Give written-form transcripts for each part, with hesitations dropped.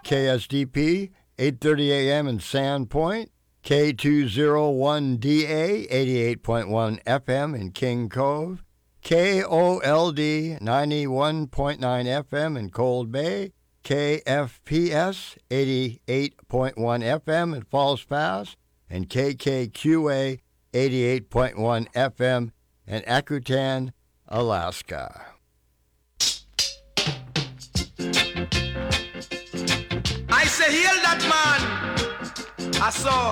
KSDP, 8:30 a.m. in Sandpoint, K201DA, 88.1 FM in King Cove, KOLD, 91.9 FM in Cold Bay, KFPS, 88.1 FM in Falls Pass, and KKQA, 88.1 FM in Akutan, Alaska. I say, heal that man. I saw.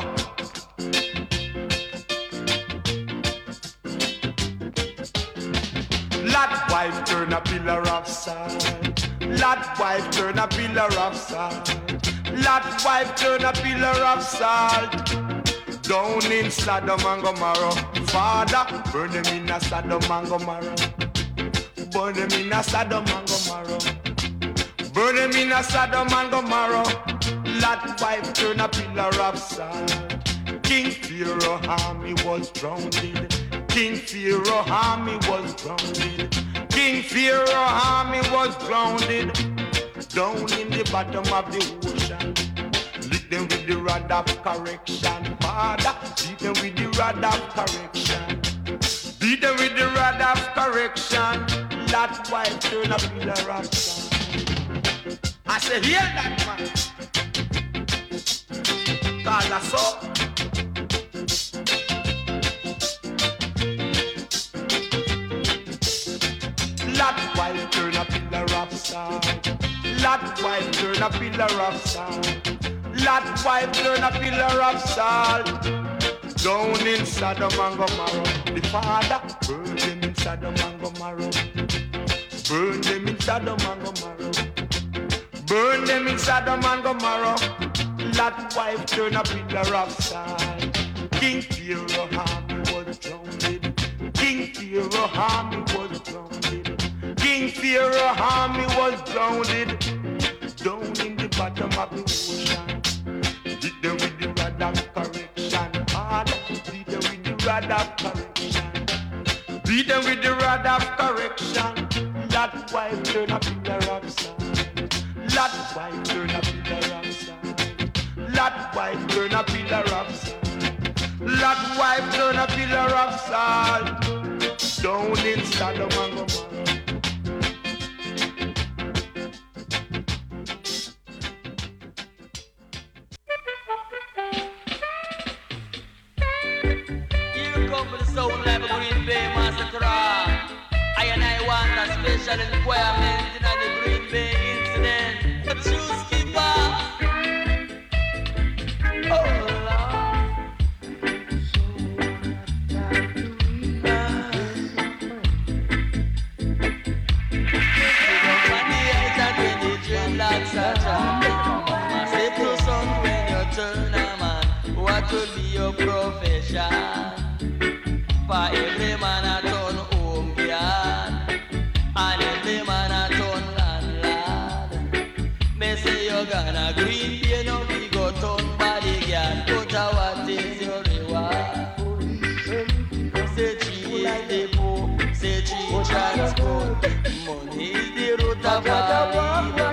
Lad wife turn a pillar of salt. Lad wife turn a pillar of salt. Lad wife turn a pillar of salt. Down in Sodom and Gomorrah. Father, burn them in a Sodom and Gomorrah. Burn them in a Sodom and Gomorrah. Burn them in a Sodom and Gomorrah. Lot wife turn a pillar of salt. King Pharaoh army was drowned. King Pharaoh army was drowned. King Pharaoh army was drowned. Down in the bottom of the ocean. Lick them with the rod of correction. Father, beat them with the rod of correction. Beat them with the rod of correction. Lot wife turn a pillar of salt. I say, hear that man. Cause I saw. Lot wife turn a pillar of salt. Lot wife turn a pillar of salt. Lot wife turn a pillar of salt. Down in Sodom and Gomorrah. The father burn them in Sodom and Gomorrah. Burn them in Sodom and Gomorrah. Burn them in Sodom and Gomorrah. Lot wife turn a pillar of salt. King Pharaoh army was drowned. King Pharaoh army was drowned. King Pharaoh army was drowned. Down in the bottom of the ocean. Beat them with the rod of correction. Father, beat them with the rod of correction. Beat them with the rod of correction. Lot wife turn a pillar of salt. Lot wife turn a pillar of salt. Lot wife turn a pillar of salt. Lot wife turn a pillar of salt. Down in Sodom and Gomorrah. Here come the sound like a Green Bay massacre. I and I want a special requirement in the Green Bay incident. But you skipper. Oh Lord. Say to son when you turn a man, what will be your profession? For every man a turn home yard, and every man a turn landlord. Me say you gonna green pay no big go turn bodyguard, but what is your reward? Say cheese the poor, say cheese transport, money is the root of all evil.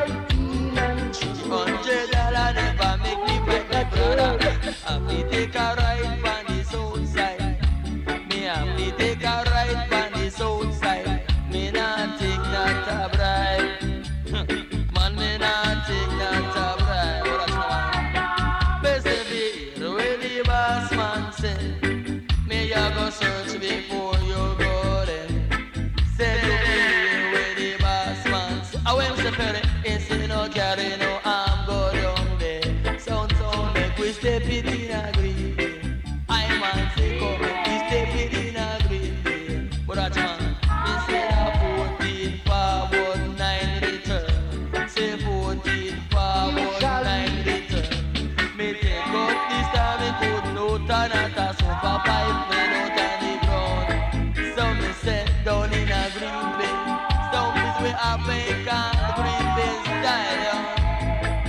$300 never make me fight my brother. Have to take a ride from the south side. Me have to take a ride from the south side. Me not take not a bribe. Man, me not take not a bribe. Best of it, where the boss man said. Me ya go search before you go then. Say look where the boss man said. I went to Perry, it's no carry no arm go down there. Sound make we step it in a green day. I man say come, we step it in a green day. But that man, instead of 14 forward 9 return. Say 14 forward 9 return. Me take up this time me could no turn at a super pipe made out on the ground. So me set down in a green bay. Some is we have make a green bay style.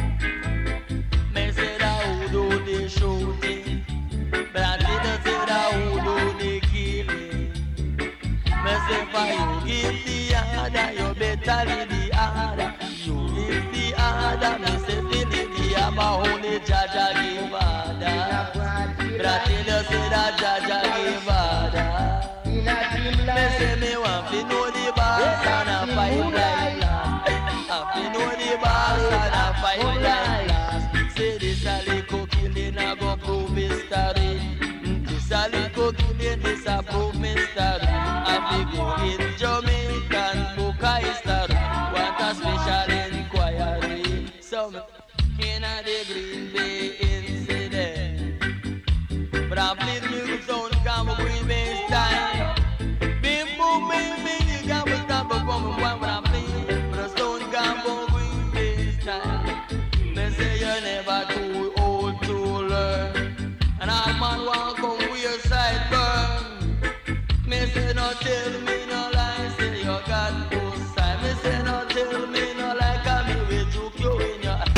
pipeline. Say this a little killing, I go prove history. This a little killing, this a prove mystery. I be go in Jamaican book of history. What a special inquiry. Some in a the Green Bay incident. But I believe music sound come with Green Bay style. Bim boom bim bim, you got to stop the woman when I play. But the sound come with Green Bay style. They say you're never too old to learn. And all man want come with your side burn. Me say no tell me no lie, say you got both side. Me say no tell me no lie, cause me will juke you in your eye.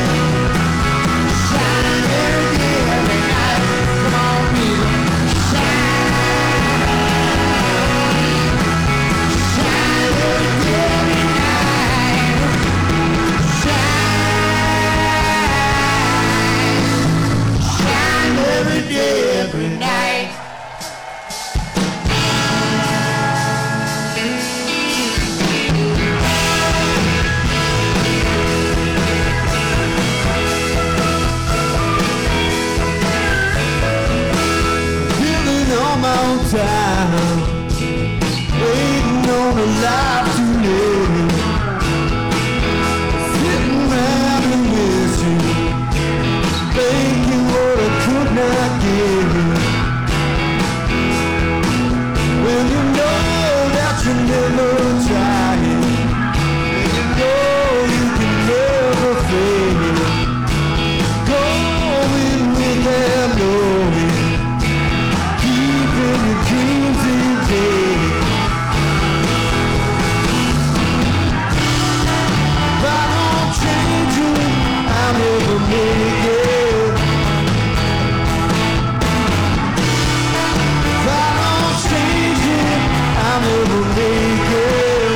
Shine every day, every night. Come on, people. Shine. Shine every day, every night. Shine. Shine every day, every night. Time, waiting on a life to live, sitting around and wishing, thinking what I could not give. When you know that you never try it, when you know you can never fail, going with them knowing. Your dreams today. If I don't change you, I'll never make it. If I don't change you, I'll never make it.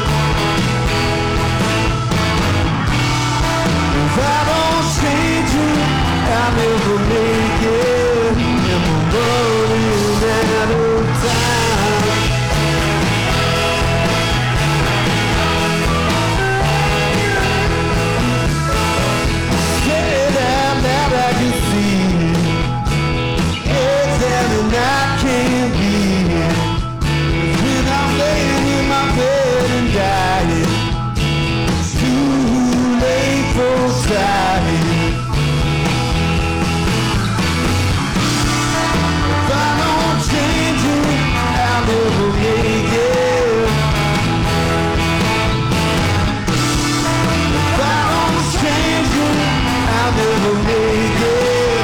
If I don't change you, I'll never make it. And we're running out of time. Say that now I can see it. Yes, and I can't be it. When I'm laying in my bed and dying, it's too late for trying. I'll never make it. If I don't change it, I'll never make it.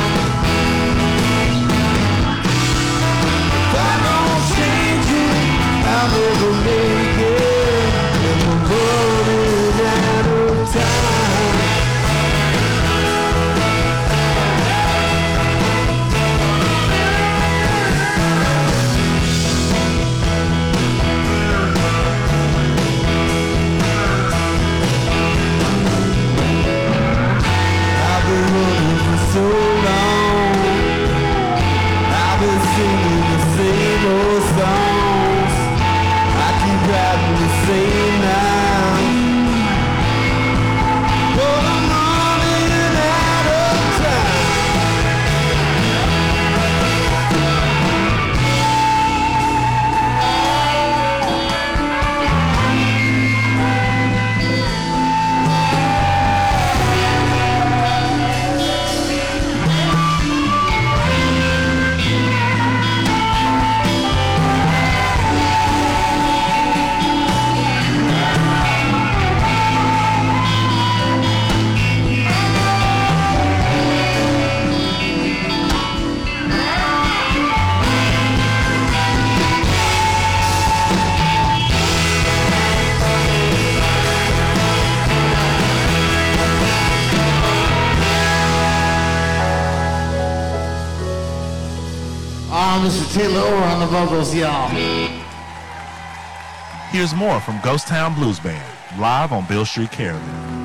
If I don't change it, I'll never make it. And we're running out of time. So long, I've been singing the same old songs. I keep writing the same lines, but I'm running out of time. Mr. Taylor Orr on the vocals, y'all. Here's more from Ghost Town Blues Band, live on Beale Street Caravan.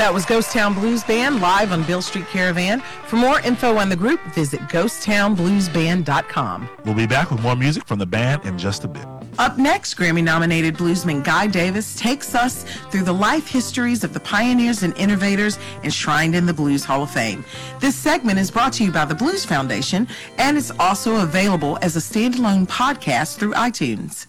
That was Ghost Town Blues Band live on Beale Street Caravan. For more info on the group, visit ghosttownbluesband.com. We'll be back with more music from the band in just a bit. Up next, Grammy-nominated bluesman Guy Davis takes us through the life histories of the pioneers and innovators enshrined in the Blues Hall of Fame. This segment is brought to you by the Blues Foundation, and it's also available as a standalone podcast through iTunes.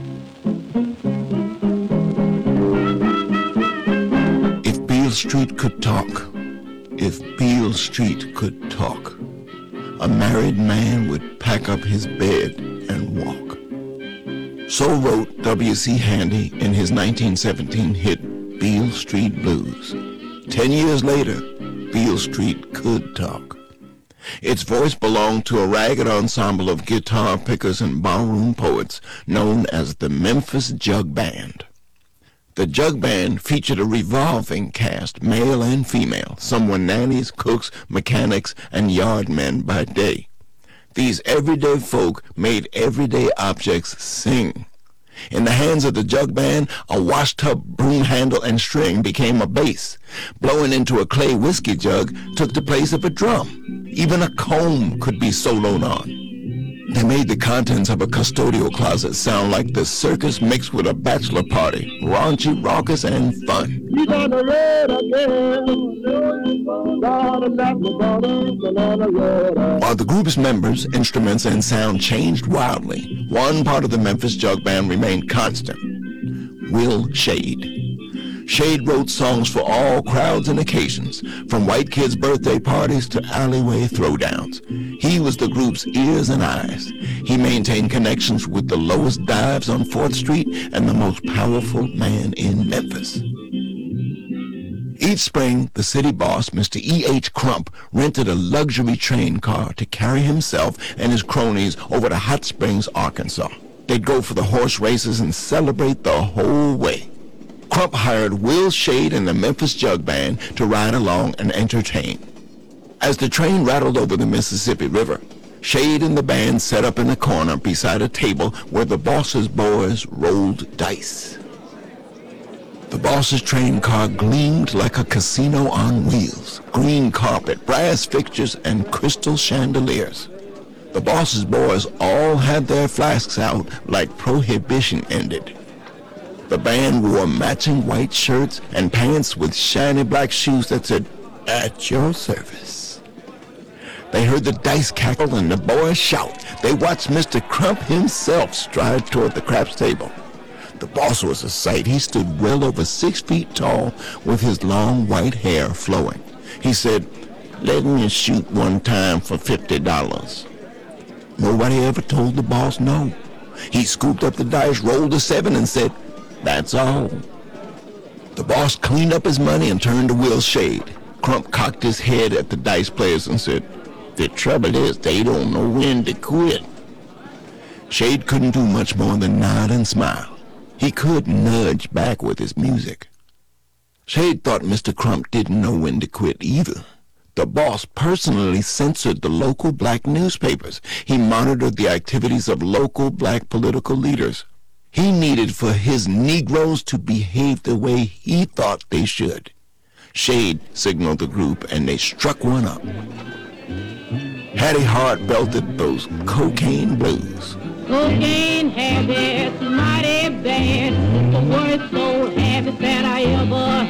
If Beale Street could talk, if Beale Street could talk, a married man would pack up his bed and walk. So wrote W.C. Handy in his 1917 hit, Beale Street Blues. 10 years later, Beale Street could talk. Its voice belonged to a ragged ensemble of guitar pickers and barroom poets known as the Memphis Jug Band. The Jug Band featured a revolving cast, male and female. Some were nannies, cooks, mechanics, and yardmen by day. These everyday folk made everyday objects sing. In the hands of the Jug Band, a washtub, broom handle, and string became a bass. Blowing into a clay whiskey jug took the place of a drum. Even a comb could be soloed on. They made the contents of a custodial closet sound like the circus mixed with a bachelor party, raunchy, raucous, and fun. While the group's members, instruments, and sound changed wildly, one part of the Memphis Jug Band remained constant: Will Shade. Shade wrote songs for all crowds and occasions, from white kids' birthday parties to alleyway throwdowns. He was the group's ears and eyes. He maintained connections with the lowest dives on 4th Street and the most powerful man in Memphis. Each spring, the city boss, Mr. E.H. Crump, rented a luxury train car to carry himself and his cronies over to Hot Springs, Arkansas. They'd go for the horse races and celebrate the whole way. Crump hired Will Shade and the Memphis Jug Band to ride along and entertain. As the train rattled over the Mississippi River, Shade and the band set up in a corner beside a table where the boss's boys rolled dice. The boss's train car gleamed like a casino on wheels. Green carpet, brass fixtures, and crystal chandeliers. The boss's boys all had their flasks out like Prohibition ended. The band wore matching white shirts and pants with shiny black shoes that said, "At your service." They heard the dice cackle and the boys shout. They watched Mr. Crump himself stride toward the craps table. The boss was a sight. He stood well over 6 feet tall with his long white hair flowing. He said, "Let me shoot one time for $50. Nobody ever told the boss no. He scooped up the dice, rolled a 7, and said, "That's all." The boss cleaned up his money and turned to Will Shade. Crump cocked his head at the dice players and said, "The trouble is they don't know when to quit." Shade couldn't do much more than nod and smile. He could nudge back with his music. Shade thought Mr. Crump didn't know when to quit either. The boss personally censored the local black newspapers. He monitored the activities of local black political leaders. He needed for his Negroes to behave the way he thought they should. Shade signaled the group, and they struck one up. Hattie Hart belted those cocaine blues. Cocaine habits, mighty bad, the worst old habit that I ever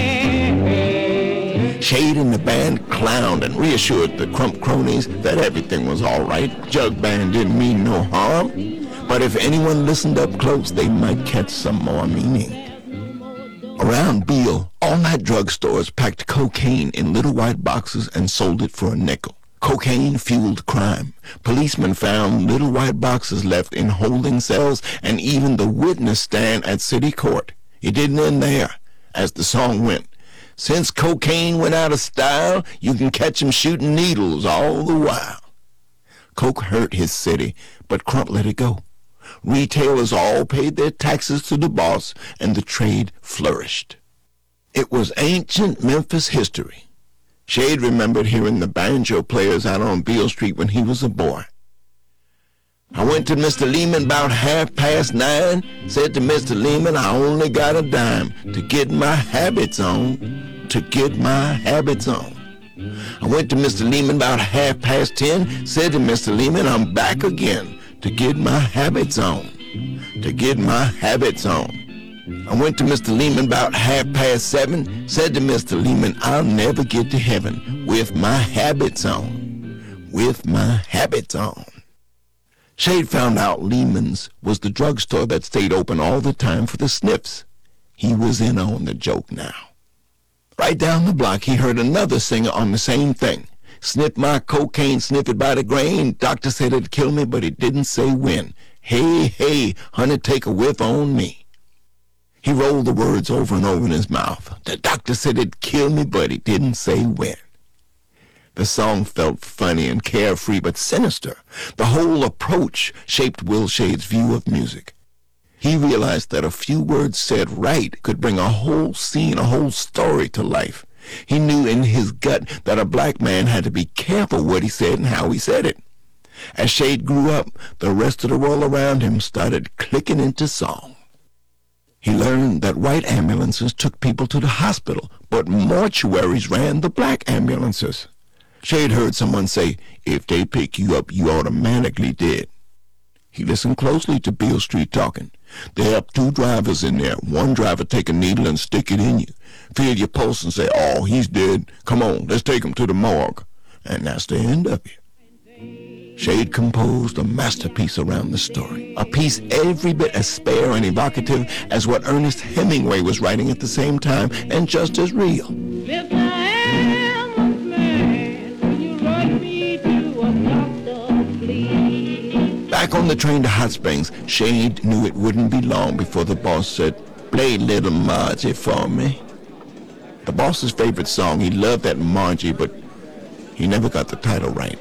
had. Shade and the band clowned and reassured the Crump cronies that everything was all right. Jug Band didn't mean no harm. But if anyone listened up close, they might catch some more meaning. Around Beale, all-night drugstores packed cocaine in little white boxes and sold it for a nickel. Cocaine fueled crime. Policemen found little white boxes left in holding cells and even the witness stand at city court. It didn't end there. As the song went, "Since cocaine went out of style, you can catch 'em shooting needles all the while." Coke hurt his city, but Crump let it go. Retailers all paid their taxes to the boss, and the trade flourished. It was ancient Memphis history. Shade remembered hearing the banjo players out on Beale Street when he was a boy. "I went to Mr. Lehman about 9:30, said to Mr. Lehman I only got a dime to get my habits on. to get my habits on. I went to Mr. Lehman about 10:30, said to Mr. Lehman, I'm back again to get my habits on, to get my habits on. I went to Mr. Lehman about 7:30, said to Mr. Lehman, I'll never get to heaven with my habits on, with my habits on. Shade found out Lehman's was the drugstore that stayed open all the time for the sniffs. He was in on the joke now. Right down the block, he heard another singer on the same thing. Sniff my cocaine, sniff it by the grain. Doctor said it'd kill me, but he didn't say when. Hey, hey, honey, take a whiff on me. He rolled the words over and over in his mouth. The doctor said it'd kill me, but he didn't say when. The song felt funny and carefree, but sinister. The whole approach shaped Will Shade's view of music. He realized that a few words said right could bring a whole scene, a whole story to life. He knew in his gut that a black man had to be careful what he said and how he said it. As Shade grew up, the rest of the world around him started clicking into song. He learned that white ambulances took people to the hospital, but mortuaries ran the black ambulances. Shade heard someone say, if they pick you up, you automatically dead. He listened closely to Beale Street talking. They have 2 drivers in there. One driver take a needle and stick it in you. Feel your pulse and say, oh, he's dead. Come on, let's take him to the morgue. And that's the end of it. Shade composed a masterpiece around the story. A piece every bit as spare and evocative as what Ernest Hemingway was writing at the same time, and just as real. If I am a man, will you run me to a doctor, please? Back on the train to Hot Springs, Shade knew it wouldn't be long before the boss said, play Little Margie for me. The boss's favorite song, he loved that Margie, but he never got the title right.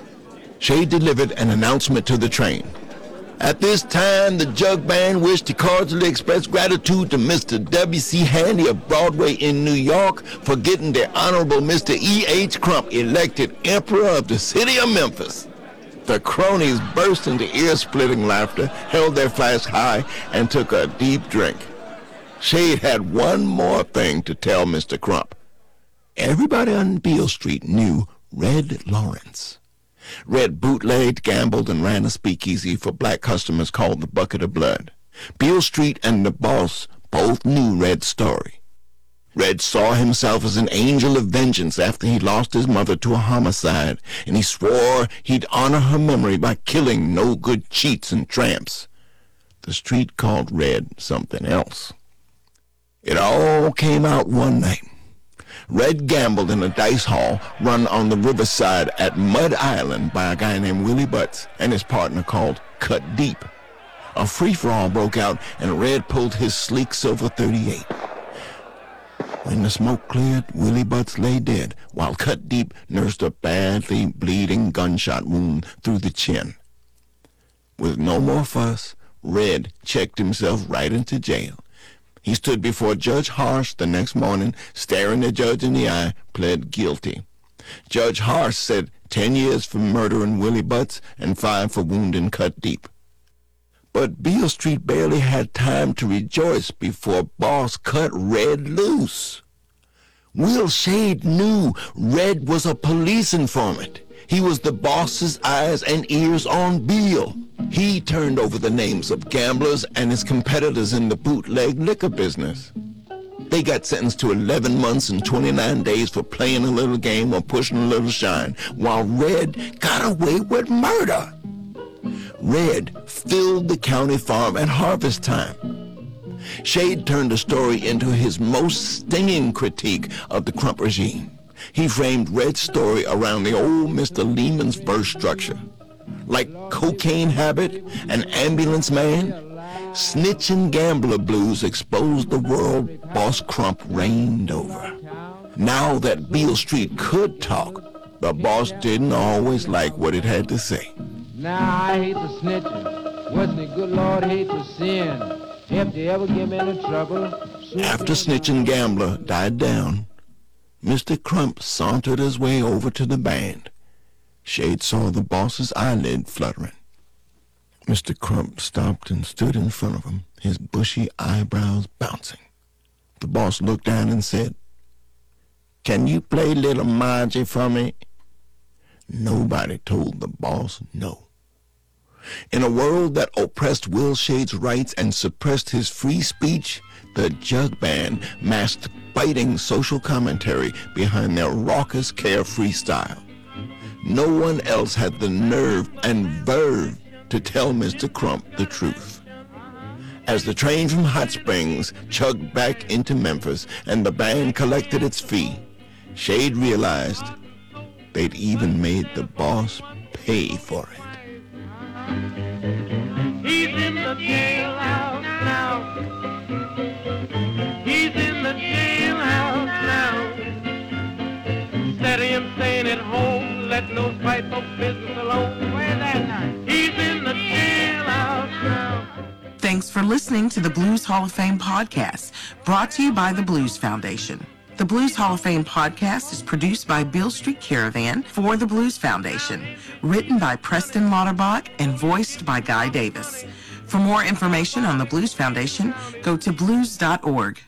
Shade delivered an announcement to the train. At this time, the Jug Band wished to cordially express gratitude to Mr. W.C. Handy of Broadway in New York for getting the Honorable Mr. E.H. Crump elected Emperor of the City of Memphis. The cronies burst into ear-splitting laughter, held their flask high, and took a deep drink. Shade had one more thing to tell Mr. Crump. Everybody on Beale Street knew Red Lawrence. Red bootlegged, gambled, and ran a speakeasy for black customers called the Bucket of Blood. Beale Street and the boss both knew Red's story. Red saw himself as an angel of vengeance after he lost his mother to a homicide, and he swore he'd honor her memory by killing no-good cheats and tramps. The street called Red something else. It all came out one night. Red gambled in a dice hall run on the riverside at Mud Island by a guy named Willie Butts and his partner called Cut Deep. A free-for-all broke out, and Red pulled his sleek silver .38. When the smoke cleared, Willie Butts lay dead, while Cut Deep nursed a badly bleeding gunshot wound through the chin. With no more fuss, Red checked himself right into jail. He stood before Judge Harsh the next morning, staring the judge in the eye, pled guilty. Judge Harsh said 10 years for murdering Willie Butts and 5 for wounding Cut Deep. But Beale Street barely had time to rejoice before boss cut Red loose. Will Shade knew Red was a police informant. He was the boss's eyes and ears on Beale. He turned over the names of gamblers and his competitors in the bootleg liquor business. They got sentenced to 11 months and 29 days for playing a little game or pushing a little shine, while Red got away with murder. Red filled the county farm at harvest time. Shade turned the story into his most stinging critique of the Crump regime. He framed Red's story around the old Mr. Lehman's verse structure. Like Cocaine Habit and Ambulance Man, Snitch and Gambler Blues exposed the world Boss Crump reigned over. Now that Beale Street could talk, the boss didn't always like what it had to say. Now I hate the snitching. Wasn't it good Lord hate the sin? If they ever get me into trouble... After Snitch and Gambler died down, Mr. Crump sauntered his way over to the band. Shade saw the boss's eyelid fluttering. Mr. Crump stopped and stood in front of him, his bushy eyebrows bouncing. The boss looked down and said, Can you play Little Margie for me? Nobody told the boss no. In a world that oppressed Will Shade's rights and suppressed his free speech, the Jug Band masked biting social commentary behind their raucous, carefree style. No one else had the nerve and verve to tell Mr. Crump the truth. As the train from Hot Springs chugged back into Memphis and the band collected its fee, Shade realized they'd even made the boss pay for it. He's in the jailhouse now. He's in the jailhouse now. Instead of him staying at home, letting those white folks' business alone. Where's that now? He's in the jailhouse now. Thanks for listening to the Blues Hall of Fame podcast, brought to you by the Blues Foundation. The Blues Hall of Fame podcast is produced by Beale Street Caravan for the Blues Foundation, written by Preston Lauterbach and voiced by Guy Davis. For more information on the Blues Foundation, go to blues.org.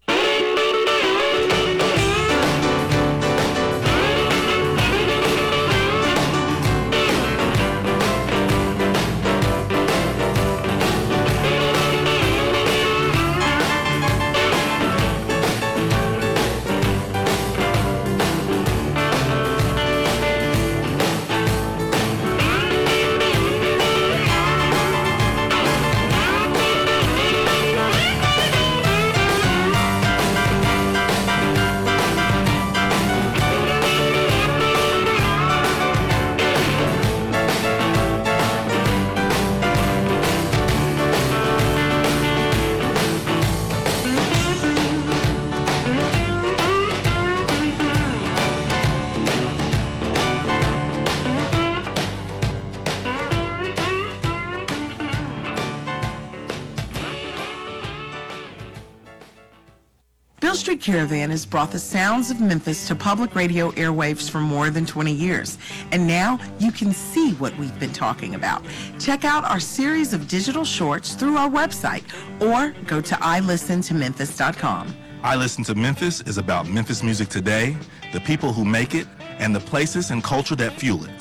Beale Street Caravan has brought the sounds of Memphis to public radio airwaves for more than 20 years. And now you can see what we've been talking about. Check out our series of digital shorts through our website or go to ilistentomemphis.com. I Listen to Memphis is about Memphis music today, the people who make it, and the places and culture that fuel it.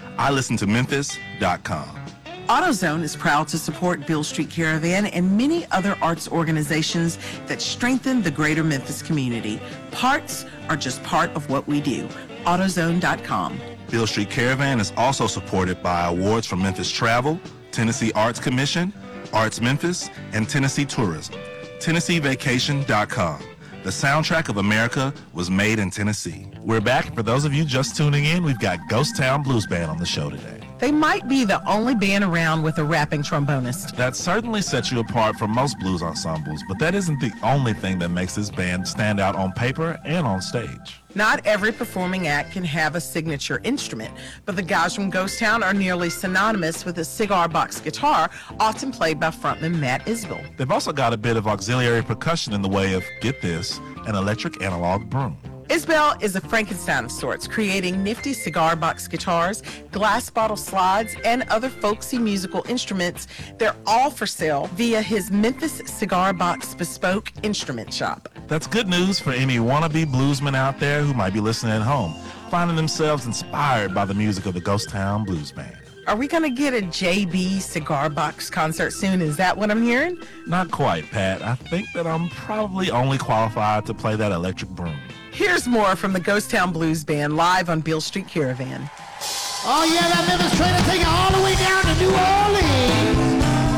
ilistentomemphis.com. AutoZone is proud to support Beale Street Caravan and many other arts organizations that strengthen the greater Memphis community. Parts are just part of what we do. AutoZone.com. Beale Street Caravan is also supported by awards from Memphis Travel, Tennessee Arts Commission, Arts Memphis, and Tennessee Tourism. TennesseeVacation.com. The soundtrack of America was made in Tennessee. We're back. For those of you just tuning in, we've got Ghost Town Blues Band on the show today. They might be the only band around with a rapping trombonist. That certainly sets you apart from most blues ensembles, but that isn't the only thing that makes this band stand out on paper and on stage. Not every performing act can have a signature instrument, but the guys from Ghost Town are nearly synonymous with a cigar box guitar, often played by frontman Matt Isbell. They've also got a bit of auxiliary percussion in the way of, get this, an electric analog broom. Isbell is a Frankenstein of sorts, creating nifty cigar box guitars, glass bottle slides, and other folksy musical instruments. They're all for sale via his Memphis Cigar Box Bespoke Instrument Shop. That's good news for any wannabe bluesmen out there who might be listening at home, finding themselves inspired by the music of the Ghost Town Blues Band. Are we going to get a JB Cigar Box concert soon? Is that what I'm hearing? Not quite, Pat. I think that I'm probably only qualified to play that electric broom. Here's more from the Ghost Town Blues Band live on Beale Street Caravan. Oh yeah, that Memphis train will take it all the way down to New Orleans.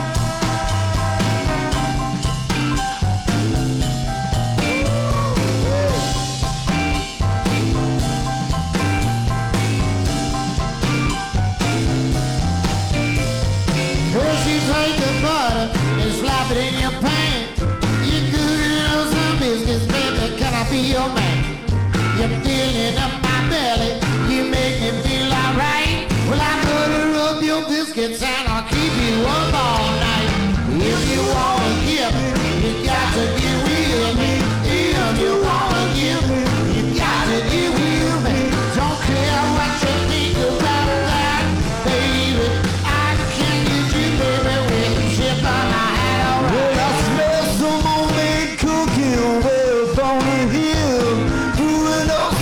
First you take the butter and slap it in your pan. You good enough some biscuits, baby, can I be your man? You're filling up my belly, you make me feel alright. Well, I'm gonna rub your biscuits and I'll keep you up all night. If you wanna give me, you got to get with me. If you wanna give me, you got to get with me. Don't care what you think about that, baby. I can get you, baby, with the ship on my hat, alright. Well, I smell some homemade cooking way up on the hill. Brewing up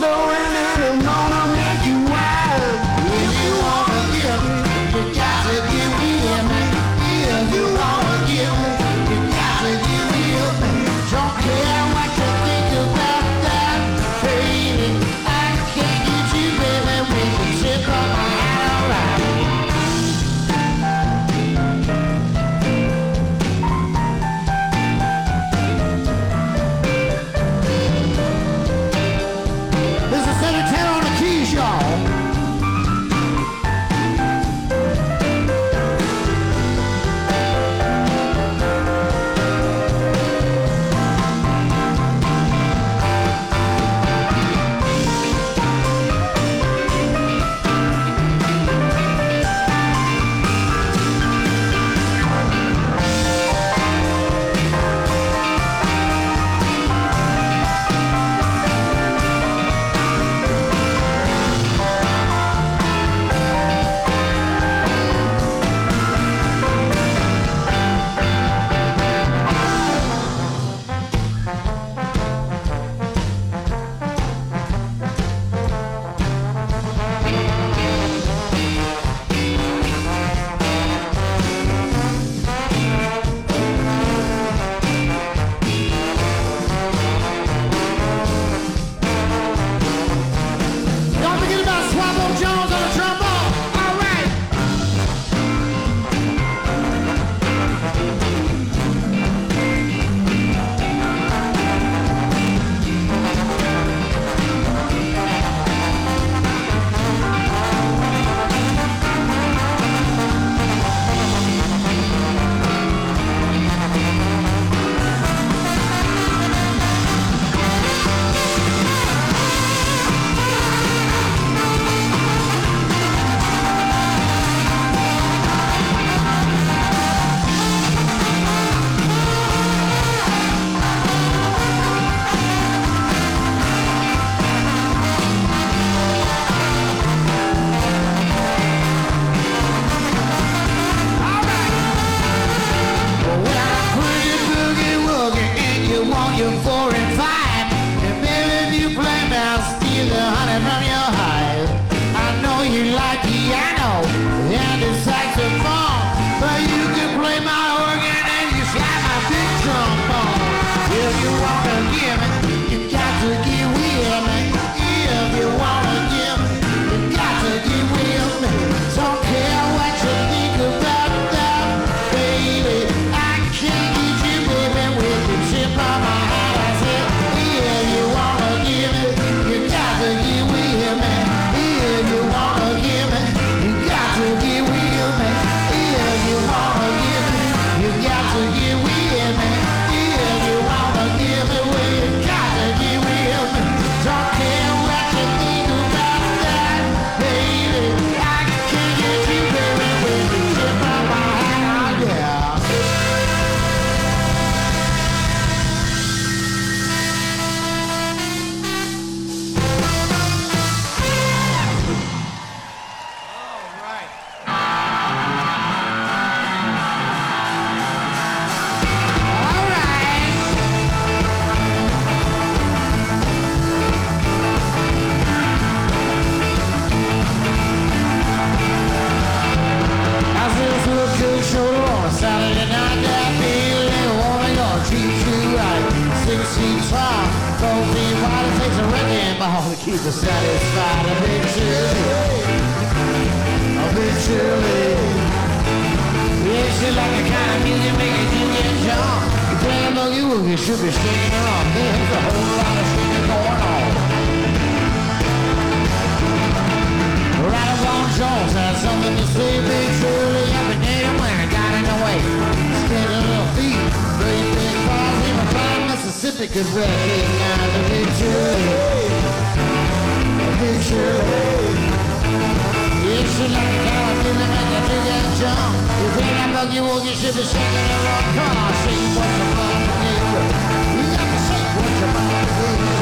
slowing and I'm gonna make you wild. If you wanna give me, you gotta give me a man. If you wanna give me, you gotta give me a man. Don't care what you think about that, baby. I can't get you, baby, with the tip of my hat, alright. This is Senator on the keys, y'all. Don't forget about Swampo Jones on the trombone. All right. Well, when I put you boogie woogie and you want your 4 and 5, and baby, if you play me, I'll steal the honey from your hive. I know you like piano and the saxophone, but you can play my organ and you slap my big trombone. If you wanna give me, you got to give with me. If you wanna give me, you got to give with me. Don't care what you think about that, baby. I can't get you, baby, with the tip of my hat. I said, if you wanna give me, you got to give with me. If you wanna give me, you got to give with me. If you wanna give me, you got to give with me. If you wanna give me, well, you got to give with me. Don't care what you think about that, baby. I can't get you, baby, with the tip of my hat. Yeah. All right. I see this little kid show on a Saturday night. That feeling woman gonna treat you right. 6 feet tall, 4 feet wide. It takes a wrecking ball to keep us satisfied. A bit chilly, a bit chilly. Yeah, she like the kind of music making you get jump. You play a boogie woogie, should be shaking her off. There's a whole lot of shaking going on. Right on Jones has something to say, big Shirley. Every day when I got in the way. Scared a little feet, great big balls. Even flying Mississippi could recognize a big Shirley. A big Shirley. Yeah, she like the kind of feeling like a big ass jump. You play that boogie woogie, should be shaking her off. Come on, shake what you want to do. You got to shake what you want to do.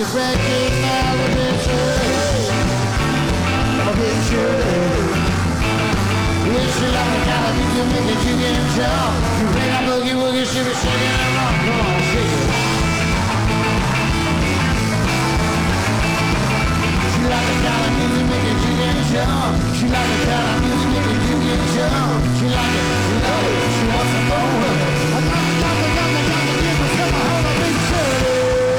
your breakfast now, a bit sure. Yes, she like the kind of music make it you can jump. You bring a boogie woogie, she be shaking and rock. Come on, shake it. She like the kind of music make it you can jump. She like the kind of music make it you can jump. She like it, she love it, she wants to go with it. I got the give me some of her big shirty.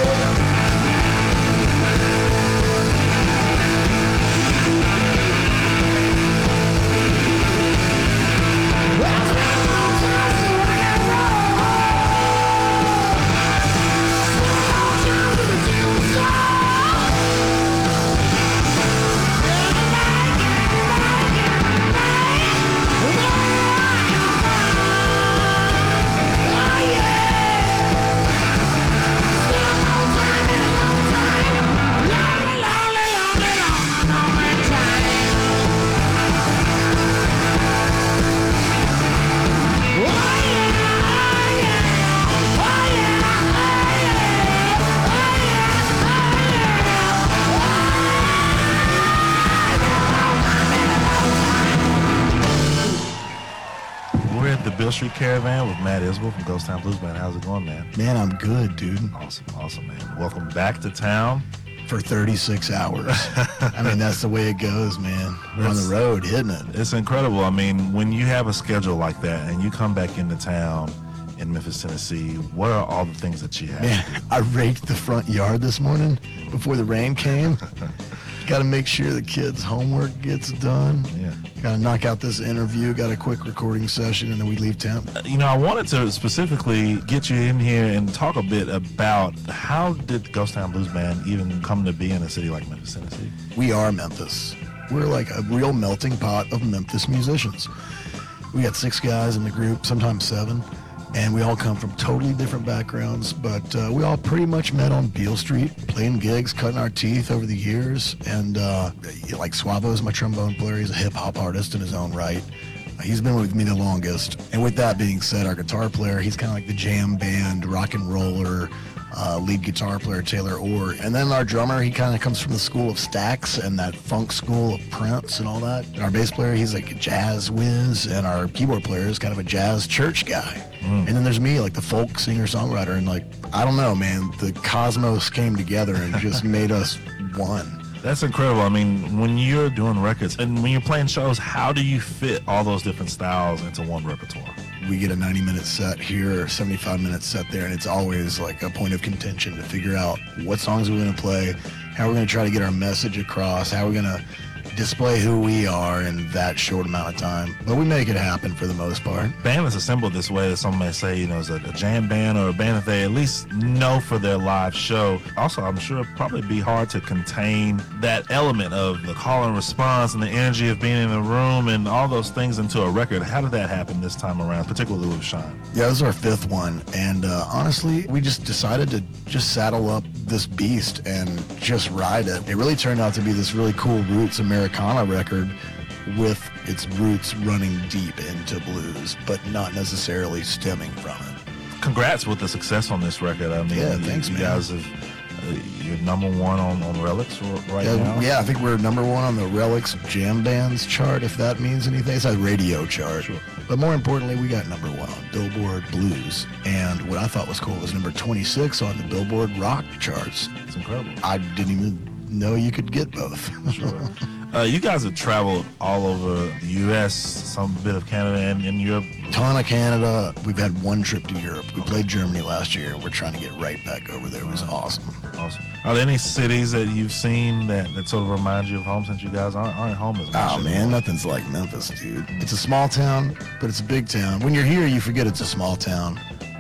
Bill Street Caravan with Matt Isbell from Ghost Town Blues Band. How's it going, man? Man, I'm good, dude. Awesome, man. Welcome back to town. For 36 hours. I mean, that's the way it goes, man. We're on the road, hitting it. It's incredible. I mean, when you have a schedule like that and you come back into town in Memphis, Tennessee, what are all the things that you have? Man, I raked the front yard this morning before the rain came. Got to make sure the kids' homework gets done. Yeah. Got to knock out this interview. Got a quick recording session, and then we leave town. I wanted to specifically get you in here and talk a bit about how did Ghost Town Blues Band even come to be in a city like Memphis, Tennessee? We are Memphis. We're like a real melting pot of Memphis musicians. We got 6 guys in the group, sometimes 7. And we all come from totally different backgrounds, but we all pretty much met on Beale Street, playing gigs, cutting our teeth over the years. And like Suavo's my trombone player. He's a hip-hop artist in his own right. He's been with me the longest. And with that being said, our guitar player, he's kind of like the jam band, rock and roller, lead guitar player, Taylor Orr. And then our drummer, he kind of comes from the school of Stax and that funk school of Prince and all that. And our bass player, he's like a jazz whiz. And our keyboard player is kind of a jazz church guy. And then there's me, like the folk singer-songwriter. And like, I don't know, man, the cosmos came together and just made us one. That's incredible. I mean, when you're doing records and when you're playing shows, how do you fit all those different styles into one repertoire? We get a 90-minute set here, or 75-minute set there, and it's always like a point of contention to figure out what songs we're going to play, how we're going to try to get our message across, how we're going to display who we are in that short amount of time. But we make it happen for the most part. Band is assembled this way that some may say, is a jam band or a band that they at least know for their live show. Also, I'm sure it'd probably be hard to contain that element of the call and response and the energy of being in the room and all those things into a record. How did that happen this time around, particularly with Shine? Yeah, this is our 5th one. And honestly, we just decided to just saddle up this beast and just ride it. It really turned out to be this really cool roots Americana record with its roots running deep into blues, but not necessarily stemming from it. Congrats with the success on this record. I mean, yeah, thanks, you man. guys have, you're number 1 on Relics right now. Yeah, I think we're number 1 on the Relics Jam Bands chart, if that means anything. It's a radio chart. Sure. But more importantly, we got number 1 on Billboard Blues. And what I thought was cool was number 26 on the Billboard Rock charts. It's incredible. I didn't even know you could get both. Sure. You guys have traveled all over the U.S., some bit of Canada and Europe. Ton of Canada. We've had 1 trip to Europe. We played Germany last year, and we're trying to get right back over there. It was awesome. Awesome. Are there any cities that you've seen that sort of remind you of home since you guys aren't home as much? Oh, man, nothing's like Memphis, dude. It's a small town, but it's a big town. When you're here, you forget it's a small town.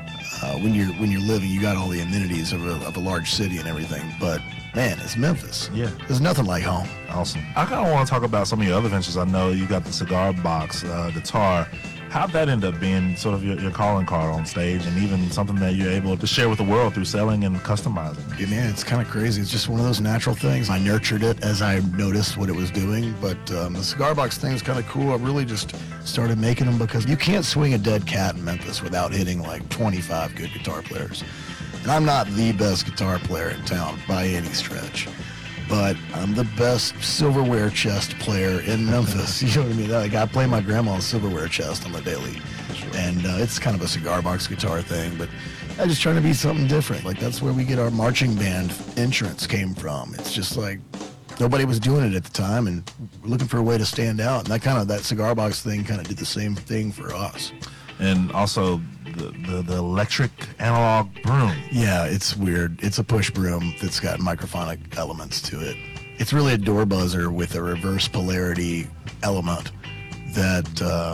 When you're living, you got all the amenities of a large city and everything, but man, it's Memphis. Yeah. There's nothing like home. Awesome. I kind of want to talk about some of your other ventures. I know you got the cigar box guitar. How'd that end up being sort of your calling card on stage and even something that you're able to share with the world through selling and customizing? Yeah, man, it's kind of crazy. It's just one of those natural things. I nurtured it as I noticed what it was doing, but the cigar box thing is kind of cool. I really just started making them because you can't swing a dead cat in Memphis without hitting like 25 good guitar players. And I'm not the best guitar player in town by any stretch, but I'm the best silverware chest player in Memphis. You know what I mean? Like, I play my grandma's silverware chest on the daily, and it's kind of a cigar box guitar thing, but I'm just trying to be something different. Like, that's where we get our marching band entrance came from. It's just like nobody was doing it at the time, and we're looking for a way to stand out. And that cigar box thing kind of did the same thing for us. And also the electric analog broom. Yeah, it's weird. It's a push broom that's got microphonic elements to it. It's really a door buzzer with a reverse polarity element that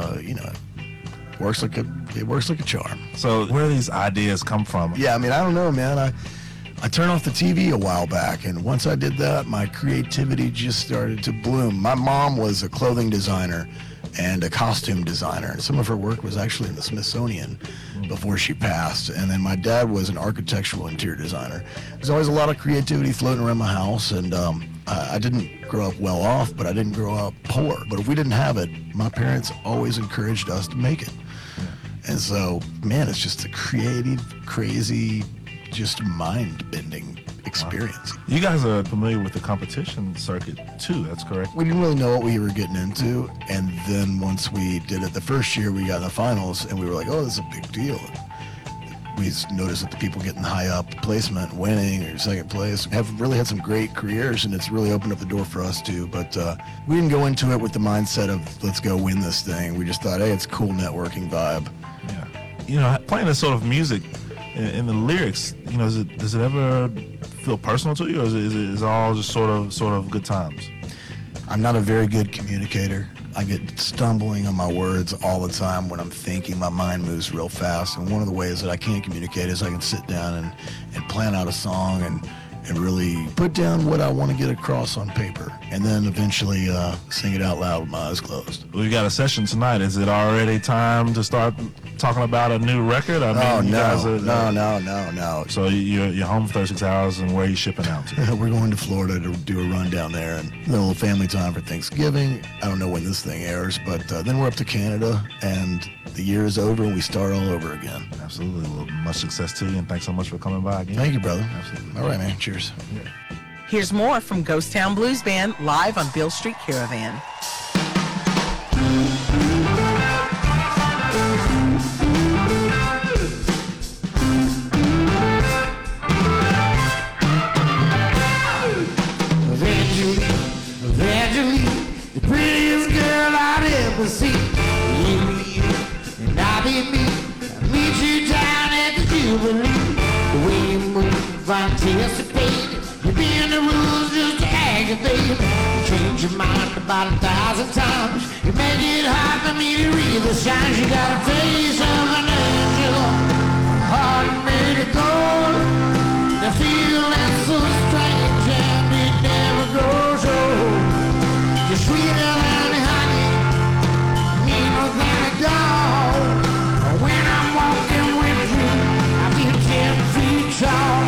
works like a charm. So where do these ideas come from? Yeah, I mean, I don't know, man. I turned off the TV a while back, and once I did that, my creativity just started to bloom. My mom was a clothing designer and a costume designer, and some of her work was actually in the Smithsonian before she passed. And then my dad was an architectural interior designer. There's always a lot of creativity floating around my house, and I didn't grow up well off, but I didn't grow up poor. But if we didn't have it, my parents always encouraged us to make it. And so, man, it's just a creative, crazy, just mind-bending experience. You guys are familiar with the competition circuit too, that's correct? We didn't really know what we were getting into, and then once we did it the first year, we got in the finals, and we were like, oh, this is a big deal. We noticed that the people getting high up placement, winning or second place, have really had some great careers, and it's really opened up the door for us too. But we didn't go into it with the mindset of let's go win this thing. We just thought, hey, it's a cool networking vibe. Yeah. You know, playing this sort of music in the lyrics, you know, does it ever feel personal to you, or is it all just sort of good times? I'm not a very good communicator. I get stumbling on my words all the time when I'm thinking. My mind moves real fast, and one of the ways that I can communicate is I can sit down and plan out a song and really put down what I want to get across on paper, and then eventually sing it out loud with my eyes closed. We've got a session tonight. Is it already time to start talking about a new record? No. So you're home for 36 hours, and where are you shipping out to? We're going to Florida to do a run down there, and then a little family time for Thanksgiving. I don't know when this thing airs, but then we're up to Canada, and the year is over, and we start all over again. Absolutely. Well, much success to you, and thanks so much for coming by again. Thank you, brother. Absolutely. All right, man. Cheers. Yeah. Here's more from Ghost Town Blues Band live on Beale Street Caravan. Evangeline, the prettiest girl I'd ever seen. You and I be me. I meet you down at the Jubilee. The way you move, anticipated. You bend the rules just to aggravate. You change your mind about 1,000 times. You make it hard for me to read the signs. You got a face of an angel, heart made of gold. The feeling so strange and it never grows old. You're sweeter than honey, meaner than a dog. When I'm walking with you, I feel 10 feet tall.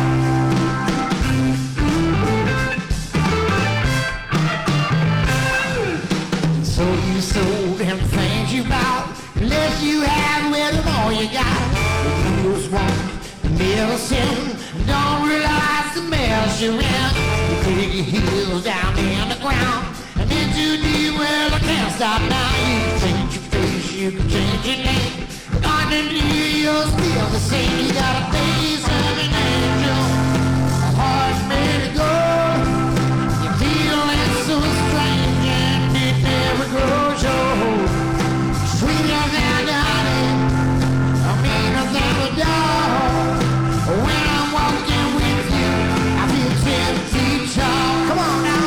So you sold them things you bought, let you have with them all you got. You just want medicine, don't realize the mess you're in. You dig your heels down in the ground, and in too deep, well, I can't stop now. You can change your face, you can change your name, but underneath you're still the same. You got a face of an angel, a heart made of gold. You feel it's so strange and it never grows old. Sweeter than honey, meaner than a dog. When I'm walking with you, I feel 10 feet tall. Come on now.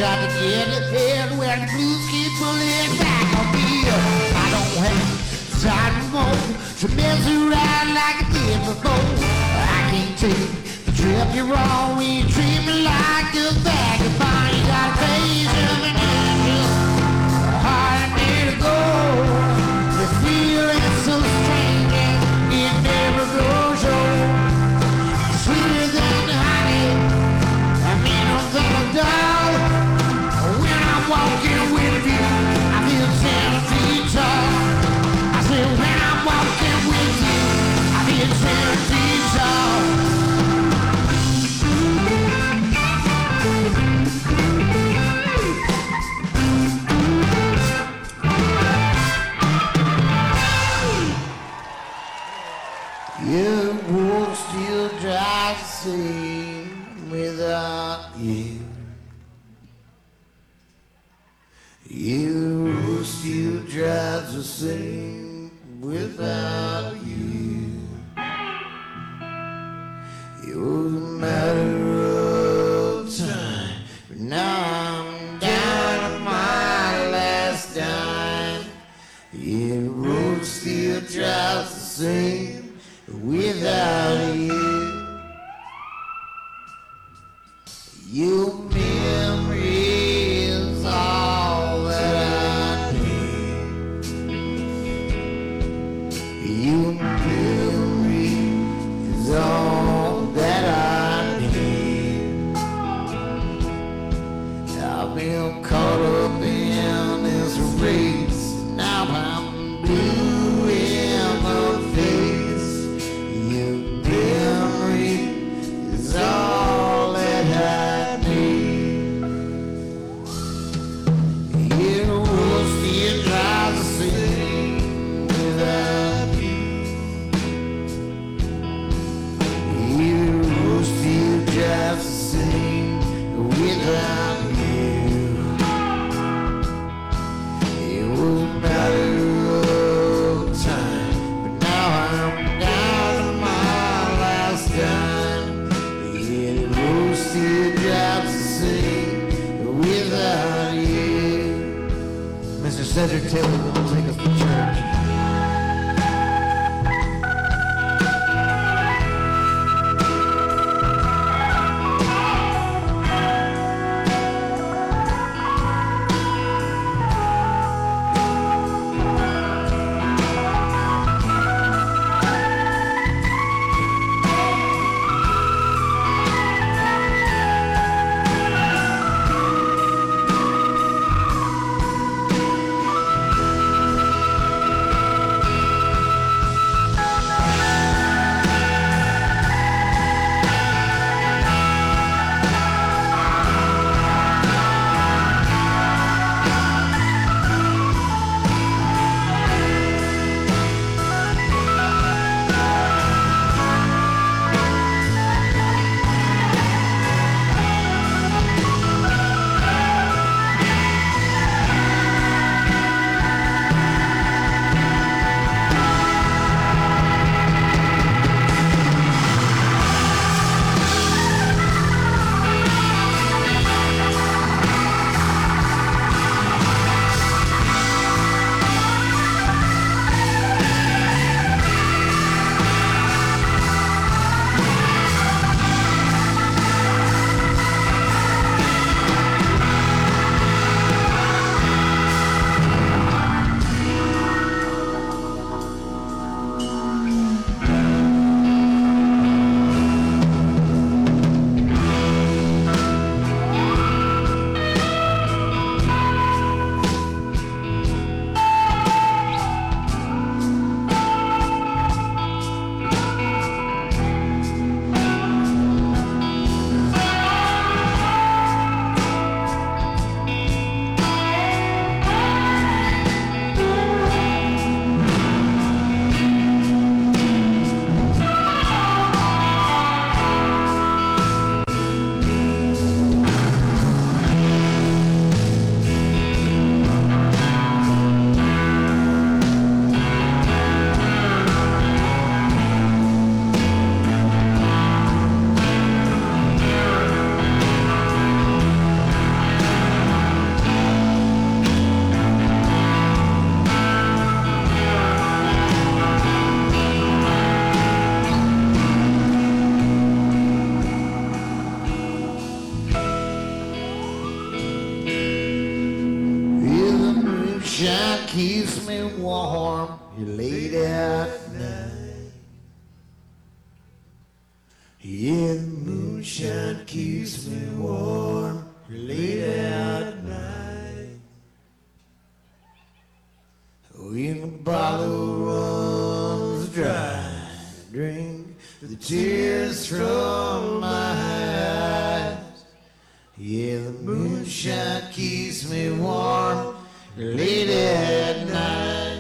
shot to get ahead when the blues keep pulling back on me. I don't have time more to mess around like I did before. I can't take the trip you're on when you treat me like a bag of fun. You got a face of an angel, a heart made to go. The feeling's so strange and it never goes old. Sweeter than honey, I mean I'm gonna die. When I'm walking with you, I feel 10 feet tall. I said when I'm walking with you, I feel 10 feet tall. Your world still drives the same without you. Your world still drives the same without you. It was a matter of time, but now I'm down to my last dime. Your road still drives the same without you. Your memory is all that I need. Your memory is all that I need. I've been caught up in this race. Now I'm blue in the face. Your memory is all that I need. Your world still drives the same without you. Your world still drives the same without you. It was a matter of time, but now I'm down to my last dime. Yeah, the road still drives the same without you. Mr. Cedric Taylor will take us to church. keeps me warm late at night. Yeah, the moonshine keeps me warm late at night. When the bottle runs dry, drink the tears from my eyes. Yeah, the moonshine keeps me warm late at night.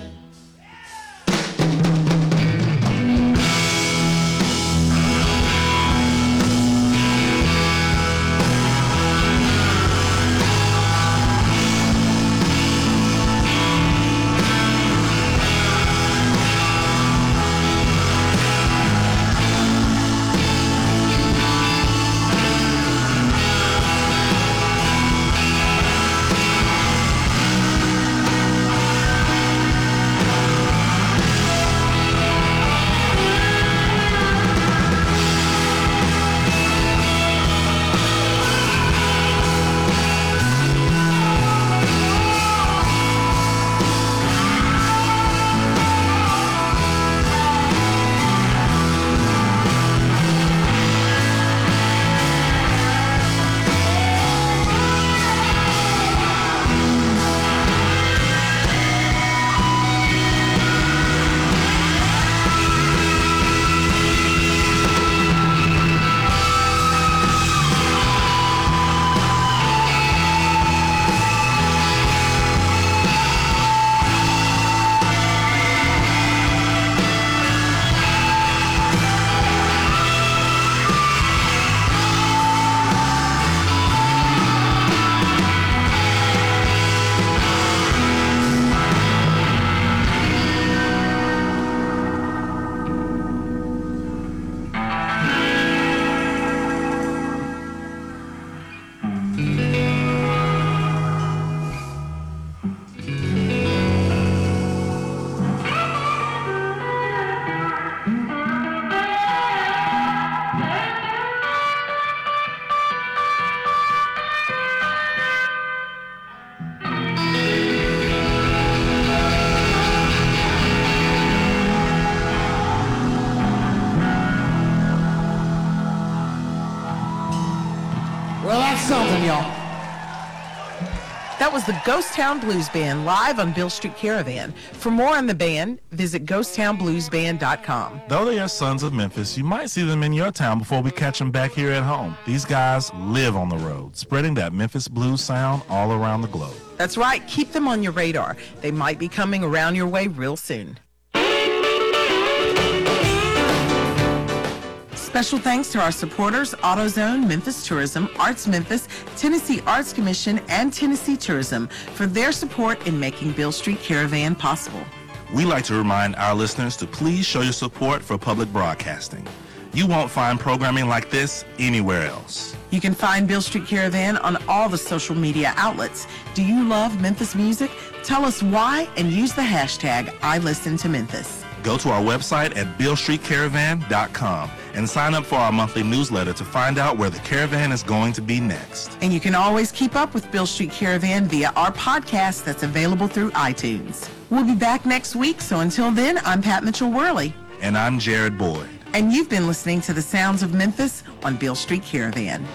Something, y'all. That was the Ghost Town Blues Band live on Beale Street Caravan. For more on the band, visit ghosttownbluesband.com. Though they are sons of Memphis, you might see them in your town before we catch them back here at home. These guys live on the road, spreading that Memphis blues sound all around the globe. That's right. Keep them on your radar. They might be coming around your way real soon. Special thanks to our supporters, AutoZone, Memphis Tourism, Arts Memphis, Tennessee Arts Commission, and Tennessee Tourism for their support in making Beale Street Caravan possible. We like to remind our listeners to please show your support for public broadcasting. You won't find programming like this anywhere else. You can find Beale Street Caravan on all the social media outlets. Do you love Memphis music? Tell us why and use the hashtag #IListenToMemphis. Go to our website at BealeStreetCaravan.com and sign up for our monthly newsletter to find out where the caravan is going to be next. And you can always keep up with Beale Street Caravan via our podcast that's available through iTunes. We'll be back next week, so until then, I'm Pat Mitchell-Worley. And I'm Jared Boyd. And you've been listening to the sounds of Memphis on Beale Street Caravan.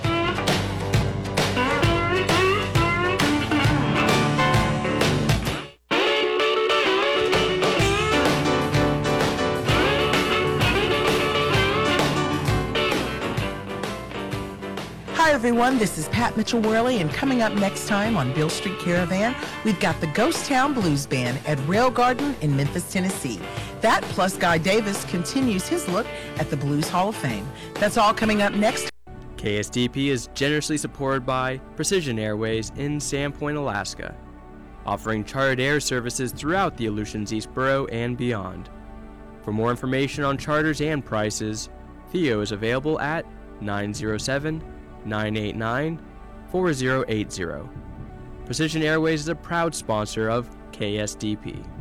Hi everyone, this is Pat Mitchell-Worley, and coming up next time on Beale Street Caravan, we've got the Ghost Town Blues Band at Rail Garden in Memphis, Tennessee. That plus Guy Davis continues his look at the Blues Hall of Fame. That's all coming up next. KSDP is generously supported by Precision Airways in Sandpoint, Alaska, offering chartered air services throughout the Aleutians East Borough and beyond. For more information on charters and prices, Theo is available at 907-989-4080. Precision Airways is a proud sponsor of KSDP.